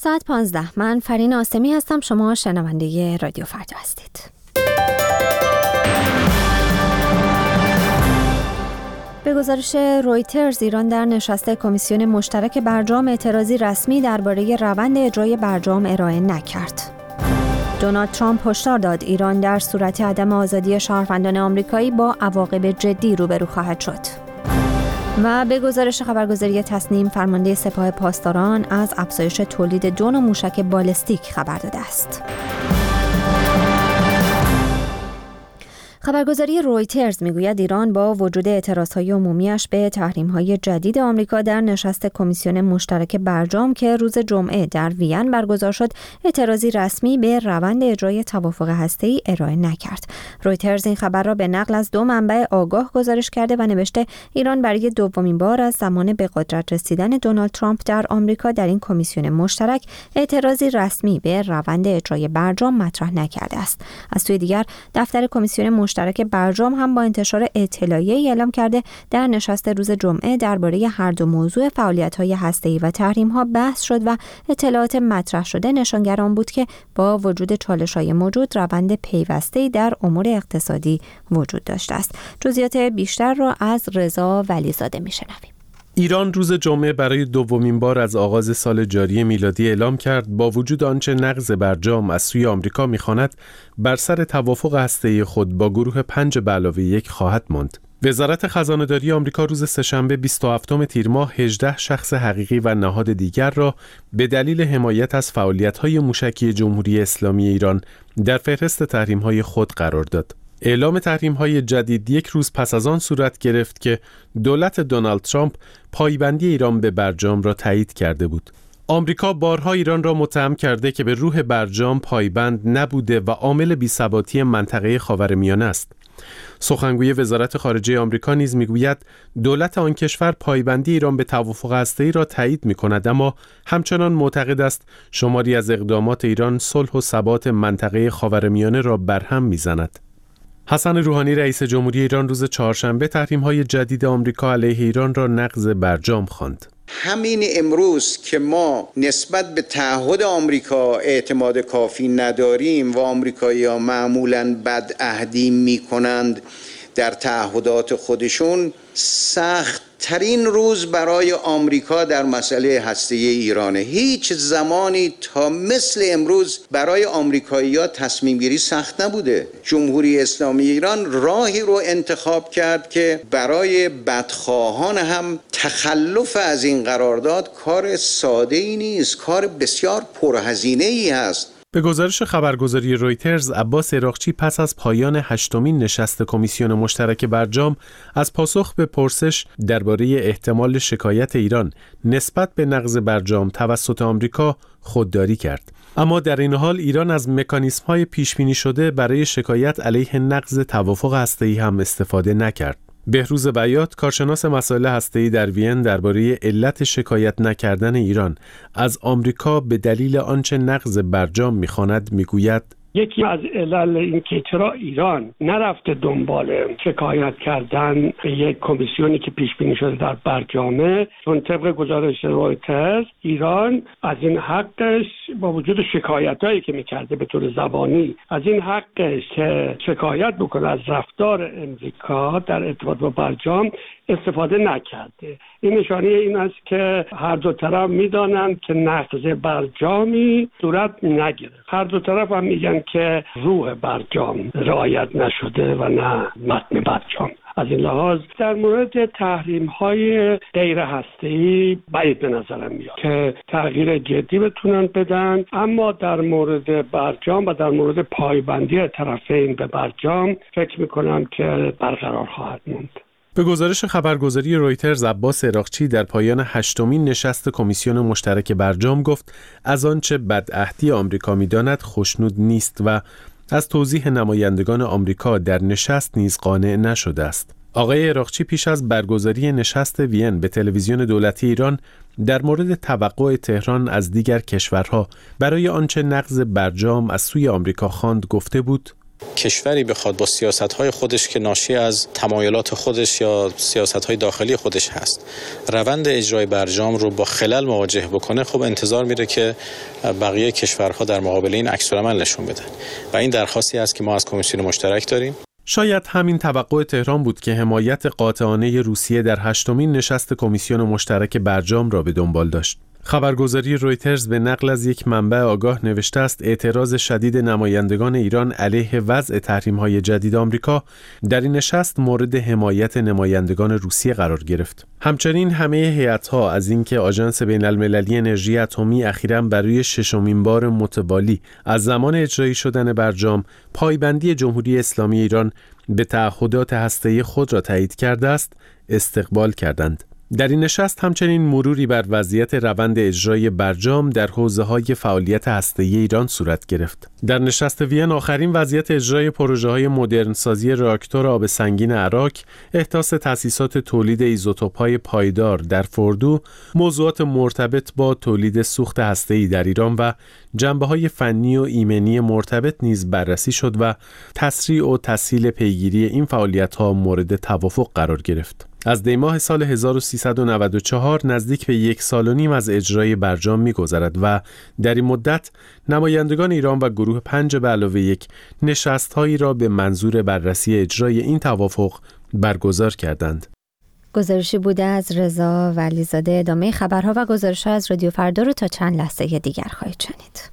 ساعت 15. من فرین آسمی هستم. شما شنونده رادیو فردا هستید. به گزارش رویترز، ایران در نشست کمیسیون مشترک برجام اعتراضی رسمی درباره روند اجرای برجام ارائه نکرد. دونالد ترامپ هشدار داد ایران در صورت عدم آزادی شهروندان آمریکایی با عواقب جدی روبرو خواهد شد. و به گزارش خبرگزاری تصنیم، فرمانده سپاه پاسداران از افزایش تولید درون و موشک بالستیک خبر داده است. خبرگزاری رویترز میگوید ایران با وجود اعتراضهای عمومیش به تحریم‌های جدید آمریکا در نشست کمیسیون مشترک برجام که روز جمعه در وین برگزار شد، اعتراضی رسمی به روند اجرای توافق هسته‌ای ارائه نکرد. رویترز این خبر را به نقل از 2 منبع آگاه گزارش کرده و نوشته ایران برای دومین بار از زمان به قدرت رسیدن دونالد ترامپ در آمریکا در این کمیسیون مشترک اعتراضی رسمی به روند اجرای برجام مطرح نکرده است. از سوی دیگر دفتر کمیسیون مشترک برجام هم با انتشار اطلاعیه‌ای اعلام کرده در نشست روز جمعه درباره هر دو موضوع فعالیت‌های هسته‌ای و تحریم‌ها بحث شد و اطلاعات مطرح شده نشانگر آن بود که با وجود چالش‌های موجود روند پیوسته‌ای در امور اقتصادی وجود داشته است. جزئیات بیشتر را از رضا ولیزاده می‌شنویم. ایران روز جمعه برای دومین بار از آغاز سال جاری میلادی اعلام کرد با وجود آنچه نقض برجام از سوی آمریکا می‌خواند بر سر توافق هسته‌ای خود با گروه 5+1 خواهد ماند. وزارت خزانه‌داری آمریکا روز سه‌شنبه 27 تیر ماه 18 شخص حقیقی و نهاد دیگر را به دلیل حمایت از فعالیت‌های موشکی جمهوری اسلامی ایران در فهرست تحریم‌های خود قرار داد. اعلام تحریم‌های جدید یک روز پس از آن صورت گرفت که دولت دونالد ترامپ پایبندی ایران به برجام را تایید کرده بود. آمریکا بارها ایران را متهم کرده که به روح برجام پایبند نبوده و عامل بی‌ثباتی منطقه خاورمیانه است. سخنگوی وزارت خارجه آمریکا نیز میگوید دولت آن کشور پایبندی ایران به توافق هسته‌ای را تایید می‌کند، اما همچنان معتقد است شماری از اقدامات ایران صلح و ثبات منطقه خاورمیانه را برهم می‌زند. حسن روحانی رئیس جمهوری ایران روز چهارشنبه تحریم‌های جدید آمریکا علیه ایران را نقض برجام خواند. همین امروز که ما نسبت به تعهد آمریکا اعتماد کافی نداریم و آمریکایی‌ها معمولاً بدعهدی می‌کنند در تعهدات خودشون، سخت‌ترین روز برای آمریکا در مسئله هسته‌ای ایرانه. هیچ زمانی تا مثل امروز برای آمریکایی‌ها تصمیم گیری سخت نبوده. جمهوری اسلامی ایران راهی رو انتخاب کرد که برای بدخواهان هم تخلف از این قرارداد کار ساده‌ای نیست، کار بسیار پرهزینه‌ای هست. به گزارش خبرگزاری رویترز، عباس عراقچی پس از پایان 8مین نشست کمیسیون مشترک برجام از پاسخ به پرسش درباره احتمال شکایت ایران نسبت به نقض برجام توسط آمریکا خودداری کرد. اما در این حال ایران از مکانیزم‌های پیش‌بینی شده برای شکایت علیه نقض توافق هسته‌ای هم استفاده نکرد. بهروز بیات، کارشناس مسائل هسته‌ای در وین، درباره علت شکایت نکردن ایران از آمریکا به دلیل آنچه نقض برجام می‌خواند میگوید: یکی از علل این که چرا ایران نرفته دنبال شکایت کردن یک کمیسیونی که پیش بینی شده در برجامه، چون طبق گزارش رویترز ایران از این حقش با وجود شکایتایی که میکرده به طور زبانی از این حقش که شکایت بکنه از رفتار امریکا در ارتباط با برجام استفاده نکرده. این نشانه این است که هر دو طرف میدانند که نقض برجامی صورت نگرفت. هر دو طرف هم میگن که روح برجام رعایت نشده و نه متن برجام. از این لحاظ در مورد تحریم‌های غیر هسته‌ای بعید به نظرم میاد که تغییر جدی بتونن بدن، اما در مورد برجام و در مورد پایبندی طرفین به برجام فکر میکنم که برقرار خواهد موند. به گزارش خبرگزاری رویترز، عباس عراقچی در پایان 8مین نشست کمیسیون مشترک برجام گفت از آنچه بدعهدی آمریکا می‌داند خوشنود نیست و از توضیح نمایندگان آمریکا در نشست نیز قانع نشده است. آقای عراقچی پیش از برگزاری نشست وین به تلویزیون دولتی ایران در مورد توقع تهران از دیگر کشورها برای آنچه نقض برجام از سوی آمریکا خواند گفته بود: کشوری بخواد با سیاست‌های خودش که ناشی از تمایلات خودش یا سیاست‌های داخلی خودش هست روند اجرای برجام رو با خلل مواجه بکنه، خب انتظار میره که بقیه کشورها در مقابل این عکس‌العمل نشون بدن و این درخواستی است که ما از کمیسیون مشترک داریم. شاید همین توقع تهران بود که حمایت قاطعانه روسیه در 8مین نشست کمیسیون مشترک برجام را به دنبال داشت. خبرگزاری رویترز به نقل از یک منبع آگاه نوشته است اعتراض شدید نمایندگان ایران علیه وضع تحریم‌های جدید آمریکا در این نشست مورد حمایت نمایندگان روسیه قرار گرفت. همچنین همه هیئت‌ها از اینکه آژانس بین‌المللی انرژی اتمی اخیراً برای 6مین بار متوالی از زمان اجرایی شدن برجام پایبندی جمهوری اسلامی ایران به تعهدات هسته‌ای خود را تایید کرده است، استقبال کردند. در این نشست همچنین مروری بر وضعیت روند اجرای برجام در حوزه‌های فعالیت هسته‌ای ایران صورت گرفت. در نشست وین آخرین وضعیت اجرای پروژه‌های مدرنسازی راکتور آب سنگین عراق، احداث تأسیسات تولید ایزوتوپ‌های پایدار در فردو، موضوعات مرتبط با تولید سوخت هسته‌ای در ایران و جنبه‌های فنی و ایمنی مرتبط نیز بررسی شد و تسریع و تسهیل پیگیری این فعالیت‌ها مورد توافق قرار گرفت. از دی ماه سال 1394 نزدیک به 1.5 سال از اجرای برجام می‌گذرد و در این مدت نمایندگان ایران و گروه 5+1 نشست‌هایی را به منظور بررسی اجرای این توافق برگزار کردند. گزارشی بوده از رضا ولیزاده. ادامه خبرها و گزارش‌ها از رادیو فردا رو تا چند لحظه دیگر خواهید شنید.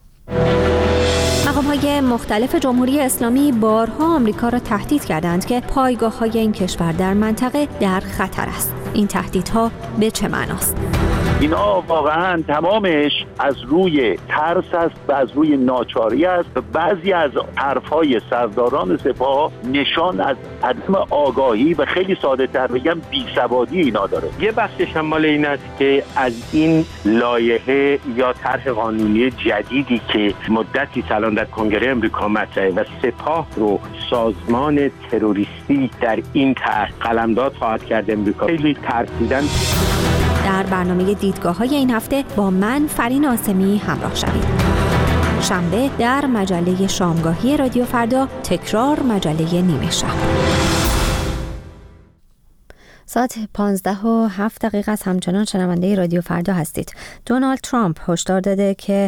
مقام‌های مختلف جمهوری اسلامی بارها آمریکا را تهدید کردند که پایگاه‌های این کشور در منطقه در خطر است. این تهدیدها به چه معناست؟ اینا واقعا تمامش از روی ترس است و از روی ناچاری است و بعضی از حرف‌های سرداران سپاه نشان از عدم آگاهی و خیلی ساده تر بگم بیسوادی اینا داره. یه بخشش هم مال این است که از این لایحه یا طرح قانونی جدیدی که مدتی الان در کنگره امریکا مطرحه و سپاه رو سازمان تروریستی در این طرح قلمداد خواهد کرد امریکا، خیلی ترسیدن. در برنامه دیدگاه‌های این هفته با من فرین آسمی همراه شوید. شنبه در مجله شامگاهی رادیو فردا، تکرار مجله نیمه شب. ساعت 15:07 است. همچنان شنونده رادیو فردا هستید. دونالد ترامپ هشدار داده که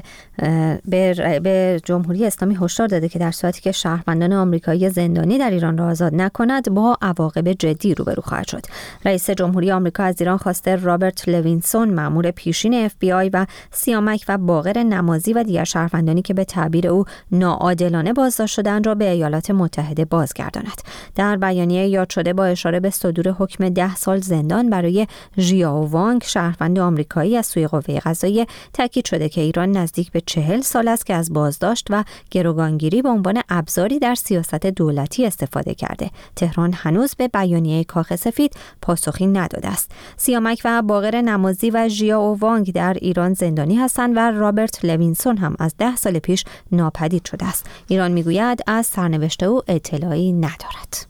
به جمهوری اسلامی هشدار داده که در صورتی که شهروندان آمریکایی زندانی در ایران را آزاد نکند با عواقب جدی روبرو خواهد شد. رئیس جمهوری آمریکا از ایران خواسته رابرت لوینسون مأمور پیشین FBI و سیامک و باقر نمازی و دیگر شهروندانی که به تعبیر او ناعادلانه بازداشت شدند را به ایالات متحده بازگرداند. در بیانیه یاد شده با اشاره به صدور حکم 10 سال زندان برای ژیائو وانگ شهروند آمریکایی از سوی قوه قضاییه تاکید شده که ایران نزدیک به 40 سال است که از بازداشت و گروگانگیری به عنوان ابزاری در سیاست دولتی استفاده کرده. تهران هنوز به بیانیه کاخ سفید پاسخی نداده است. سیامک و باقر نمازی و ژیائو وانگ در ایران زندانی هستند و رابرت لوینسون هم از 10 سال پیش ناپدید شده است. ایران میگوید از سرنوشت او اطلاعی ندارد.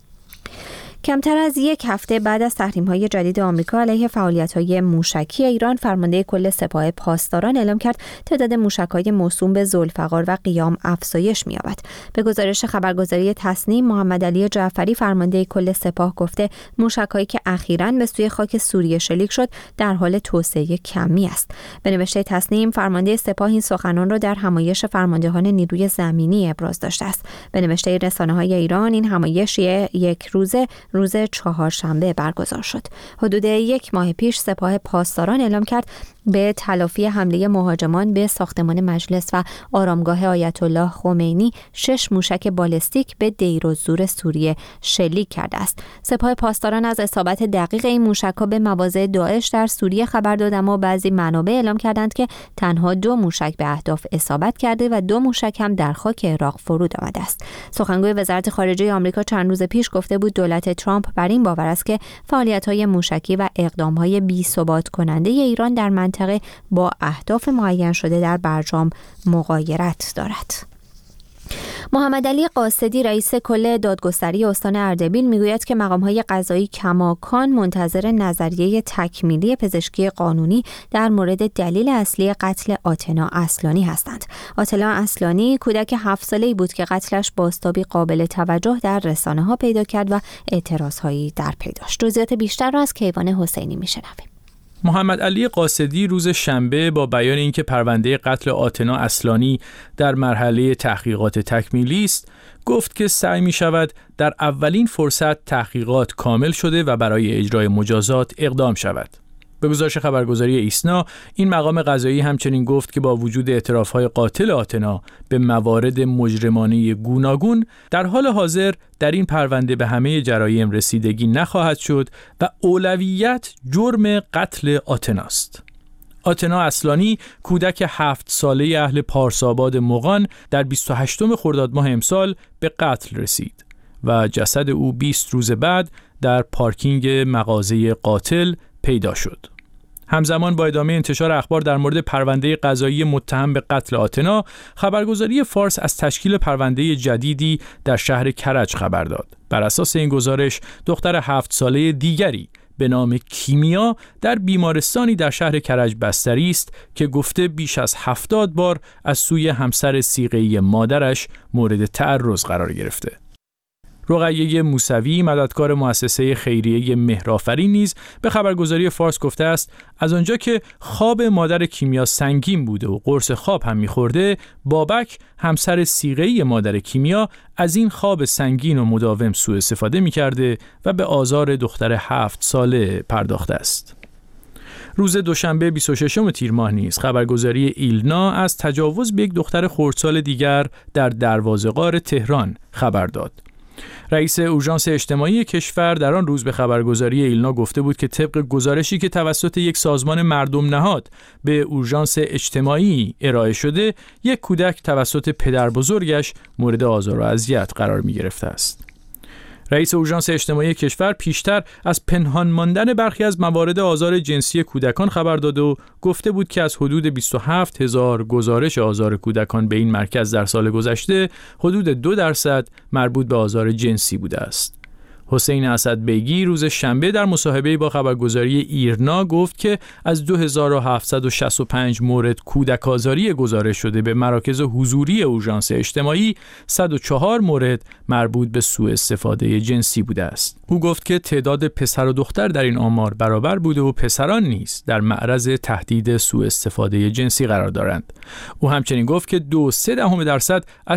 کمتر از یک هفته بعد از تحریم‌های جدید آمریکا علیه فعالیت‌های موشکی ایران، فرمانده کل سپاه پاسداران اعلام کرد تعداد موشک‌های موسوم به ذوالفقار و قیام افزایش می‌یابد. به گزارش خبرگزاری تصنیم، محمد علی جعفری فرمانده کل سپاه گفته موشک‌هایی که اخیراً به سوی خاک سوریه شلیک شد در حال توسعه کمی است. به نوشته تصنیم، فرمانده سپاه این سخنان را در همایش فرماندهان نیروی زمینی ابراز داشته است. به نوشته رسانه‌های ایران، این همایش یک روز چهارشنبه برگزار شد. حدود 1 ماه پیش سپاه پاسداران اعلام کرد به تلافی حمله مهاجمان به ساختمان مجلس و آرامگاه آیت الله خمینی 6 موشک بالستیک به دیرالزور سوریه شلیک کرده است. سپاه پاسداران از اصابت دقیق این موشک‌ها به مواضع داعش در سوریه خبر داد، اما بعضی منابع اعلام کردند که تنها 2 موشک به اهداف اصابت کرده و 2 موشک هم در خاک عراق فرود آمده است. سخنگوی وزارت خارجه آمریکا چند روز پیش گفته بود دولت ترامپ بر این باور است که فعالیت‌های موشکی و اقدام‌های بی‌ثبات کننده ایران در منطقه با اهداف معین شده در برجام مغایرت دارد. محمد علی قاصدی رئیس کل دادگستری استان اردبیل میگوید که مقام‌های قضایی کماکان منتظر نظریه تکمیلی پزشکی قانونی در مورد دلیل اصلی قتل آتنا اصلانی هستند. آتنا اصلانی کودک 7 ساله‌ای بود که قتلش بازتابی قابل توجه در رسانه‌ها پیدا کرد و اعتراضهایی در پی داشت. جزئیات بیشتر را از کیوان حسینی میشنویم. محمد علی قاصدی روز شنبه با بیان اینکه پرونده قتل آتنا اصلانی در مرحله تحقیقات تکمیلی است، گفت که سعی می شود در اولین فرصت تحقیقات کامل شده و برای اجرای مجازات اقدام شود. به گزارش خبرگزاری ایسنا، این مقام قضایی همچنین گفت که با وجود اعتراف‌های قاتل آتنا به موارد مجرمانه گوناگون، در حال حاضر در این پرونده به همه جرایم رسیدگی نخواهد شد و اولویت جرم قتل آتناست. آتنا اصلانی کودک 7 ساله اهل پارساباد مغان در 28 خرداد ماه امسال به قتل رسید و جسد او 20 روز بعد در پارکینگ مغازه قاتل پیدا شد. همزمان با ادامه انتشار اخبار در مورد پرونده قضایی متهم به قتل آتنا، خبرگزاری فارس از تشکیل پرونده جدیدی در شهر کرج خبر داد. بر اساس این گزارش، دختر 7 ساله دیگری به نام کیمیا در بیمارستانی در شهر کرج بستری است که گفته بیش از 70 بار از سوی همسر صیغه‌ای مادرش مورد تعرض قرار گرفته. رقیه موسوی، مددکار مؤسسه خیریه مهرآفرین، نیز به خبرگزاری فارس گفته است از آنجا که خواب مادر کیمیا سنگین بوده و قرص خواب هم می‌خورده، بابک همسر صیغه‌ای مادر کیمیا از این خواب سنگین و مداوم سوء استفاده می‌کرده و به آزار دختر 7 ساله پرداخته است. روز دوشنبه 26 تیر ماه نیز خبرگزاری ایلنا از تجاوز به یک دختر خردسال دیگر در دروازه غار تهران خبر داد. رئیس اورژانس اجتماعی کشور در آن روز به خبرگزاری ایلنا گفته بود که طبق گزارشی که توسط یک سازمان مردم نهاد به اورژانس اجتماعی ارائه شده، یک کودک توسط پدر بزرگش مورد آزار و اذیت قرار می گرفته است. رئیس اورژانس اجتماعی کشور پیشتر از پنهان ماندن برخی از موارد آزار جنسی کودکان خبر داد و گفته بود که از حدود 27,000 گزارش آزار کودکان به این مرکز در سال گذشته، حدود 2% مربوط به آزار جنسی بوده است. حسین اسدبیگی روز شنبه در مصاحبه‌ای با خبرگزاری ایرنا گفت که از 2765 مورد کودک آزاری گزارش شده به مراکز حضوری اورژانس اجتماعی، 104 مورد مربوط به سوء استفاده جنسی بوده است. او گفت که تعداد پسر و دختر در این آمار برابر بوده و پسران نیز در معرض تهدید سوء استفاده جنسی قرار دارند. او همچنین گفت که 2.3% از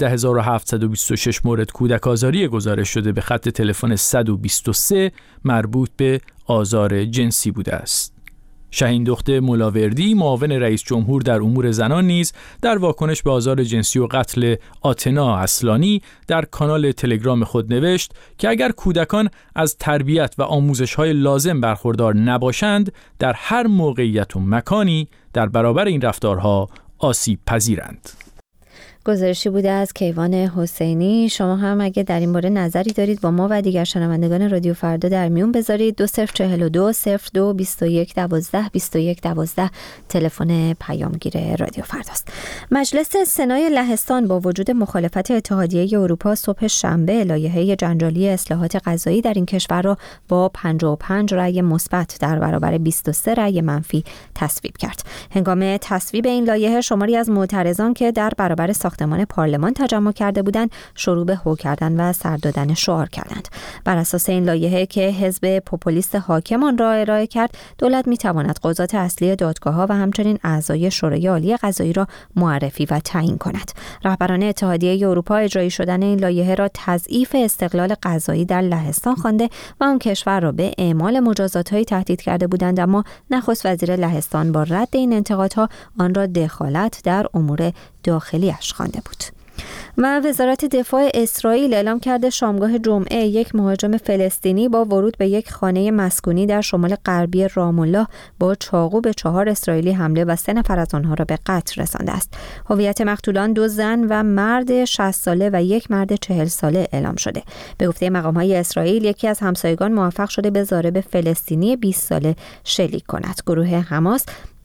13726 مورد کودک آزاری گزارش شده به خط تلفن 123 مربوط به آزار جنسی بوده است. شاهین دخت ملاوردی، معاون رئیس جمهور در امور زنان، نیز در واکنش به آزار جنسی و قتل آتنا اصلانی در کانال تلگرام خود نوشت که اگر کودکان از تربیت و آموزش‌های لازم برخوردار نباشند، در هر موقعیت و مکانی در برابر این رفتارها آسیب پذیرند. گزارشی بوده از کیوان حسینی. شما هم اگه در این باره نظری دارید با ما و دیگر شنوندگان رادیو فردا در میون بذارید. 2042 02 21 12 21 12 تلفن پیامگیر رادیو فرداست. مجلس سنای لهستان با وجود مخالفت اتحادیه اروپا صبح شنبه لایحه جنجالی اصلاحات قضایی در این کشور را با 55 رأی مثبت در برابر 23 رأی منفی تصویب کرد. هنگام تصویب این لایحه شماری از معترضان که در برابر ساختمان پارلمان تجمع کرده بودند شروع به هو کردن و سر دادن شعار کردند. بر اساس این لایحه که حزب پوپولیست حاکم آن را ارائه کرد، دولت می‌تواند قضات اصلی دادگاه‌ها و همچنین اعضای شورای عالی قضایی را معرفی و تعیین کند. رهبران اتحادیه اروپا اجرایی شدن این لایحه را تضعیف استقلال قضایی در لهستان خوانده و آن کشور را به اعمال مجازات‌هایی تهدید کرده بودند، اما نخست وزیر لهستان با رد این انتقادها آن را دخالت در امور داخلی‌اش خوانده بود. و وزارت دفاع اسرائیل اعلام کرده شامگاه جمعه یک مهاجم فلسطینی با ورود به یک خانه مسکونی در شمال غربی رام الله با چاقو به 4 اسرائیلی حمله و 3 نفر از آنها را به قتل رسانده است. هویت مقتولان 2 زن و مرد 60 ساله و یک مرد 40 ساله اعلام شده. به گفته مقام‌های اسرائیل، یکی از همسایگان موفق شده به ضارب فلسطینی 20 ساله شلیک کند. گروه حماس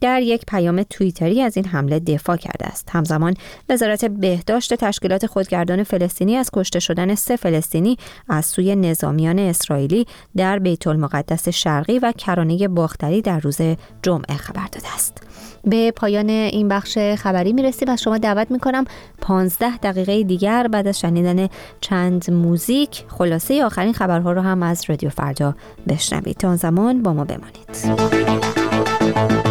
در یک پیام توییتری از این حمله دفاع کرده است. همزمان وزارت بهداشت تشکیلات خودگردان فلسطینی از کشته شدن 3 فلسطینی از سوی نظامیان اسرائیلی در بیت المقدس شرقی و کرانه باختری در روز جمعه خبر داده است. به پایان این بخش خبری میرسیم. از شما دعوت میکنم 15 دقیقه دیگر بعد از شنیدن چند موزیک خلاصه آخرین خبرها رو هم از رادیو فردا بشنوید. تا آن زمان با ما بمانید.